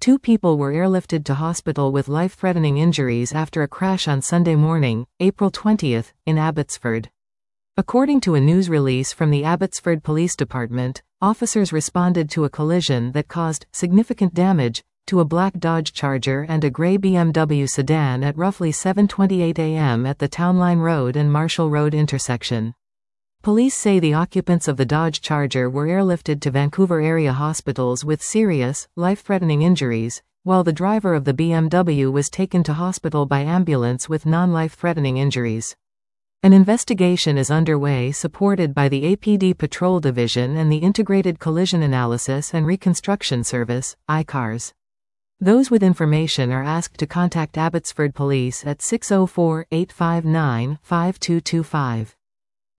Two people were airlifted to hospital with life-threatening injuries after a crash on Sunday morning, April 20, in Abbotsford. According to a news release from the Abbotsford Police Department, officers responded to a collision that caused significant damage to a black Dodge Charger and a grey BMW sedan at roughly 7:28 a.m. at the Townline Road and Marshall Road intersection. Police say the occupants of the Dodge Charger were airlifted to Vancouver area hospitals with serious, life-threatening injuries, while the driver of the BMW was taken to hospital by ambulance with non-life-threatening injuries. An investigation is underway supported by the APD Patrol Division and the Integrated Collision Analysis and Reconstruction Service, ICARS. Those with information are asked to contact Abbotsford Police at 604-859-5225.